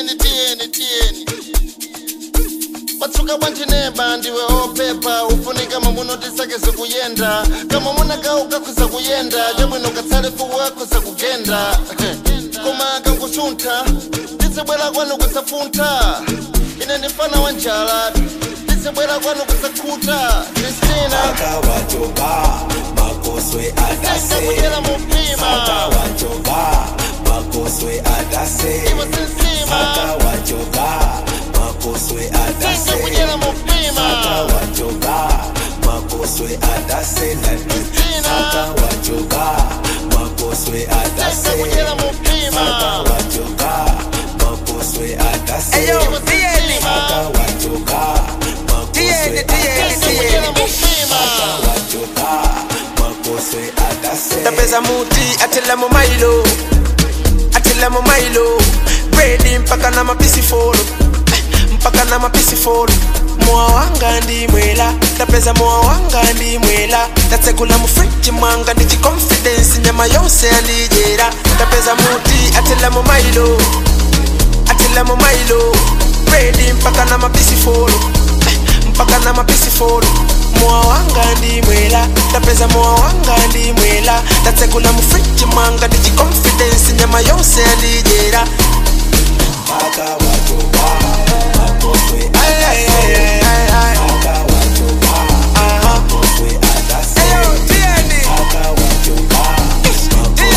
tieni Patsuka wantineba ndiwe opepa ufunika mamuno tisakeze kuyenda kama muna kauka kuza kuyenda jabwino katsale fuwa kuza kugenda koma kangusunta tisibwela kwanu kusafunta ine nifana wanjala tisibwela kwanu kusakuta Christina Akawachoka makoswe atase kujela mupima Akawachoka makoswe atase Akawachoka makoswe atase kujela mupima Akawachoka makoswe atase Akawachoka makoswe atase kujela mupima Akawachoka makoswe atase Akawachoka makoswe atase Tapeza muti atela mo mailo Ready mpaka na mapisi follow Moa wanga ndi mwela Tapeza moa wanga ndi mwela Tatsekula mu fridge mwanga ndi confidence nyama yonse andijera Tapeza muti atela mo mailo Ready mpaka na mapisi follow Moa wanga ndi mwela Tapeza moa wanga ndi mwela Tatsekula mu fridge mwanga ndi confidence nyama yonse andijera Akawachoka makoswe atase Akawachoka makoswe atase Akawachoka makoswe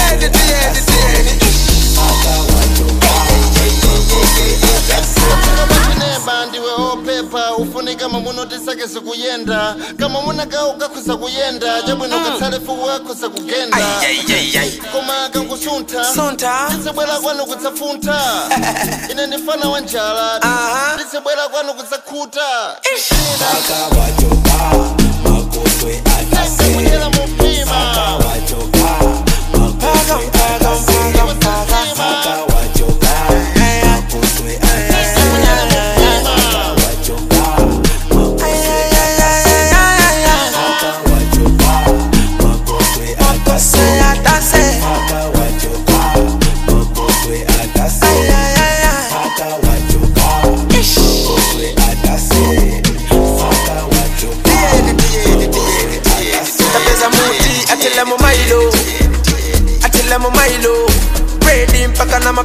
Neba ndiwe opepa ufunika mamuno tisakeze kuyenda kama muna kauka kuza kuyenda jabwino katsale fuwa kuza kugenda koma kangusunta tisibwela kwanu kutsafunta ine nifana wanjala tisibwela kwanu kutsakuta Akawachoka makoswe atase kujela mupima Akawachoka makoswe atase Akawachoka makoswe atase Atela mo mailo Ready mpaka na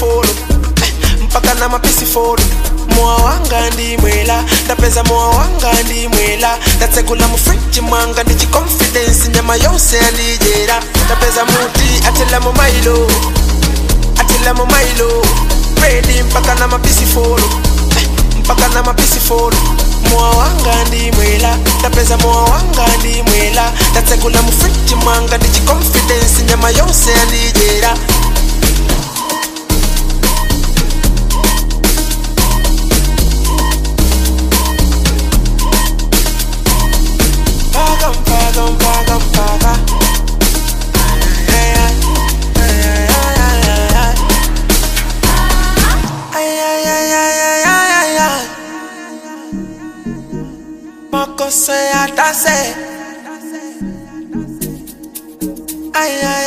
mapisi follow Moa wanga ndi mwela Tapeza moa wanga ndi mwela Tatsekula mu fridge mwanga ndi confidence nyama yonse andijera Tapeza muti atela mo mailo Ready mpaka na mapisi follow Moa wanga ndi mwela Tapeza moa wanga ndi mwela Tatsekula mu fridge mwanga ndi confidence nyama yonse andijera Paga Makoswe atase Ay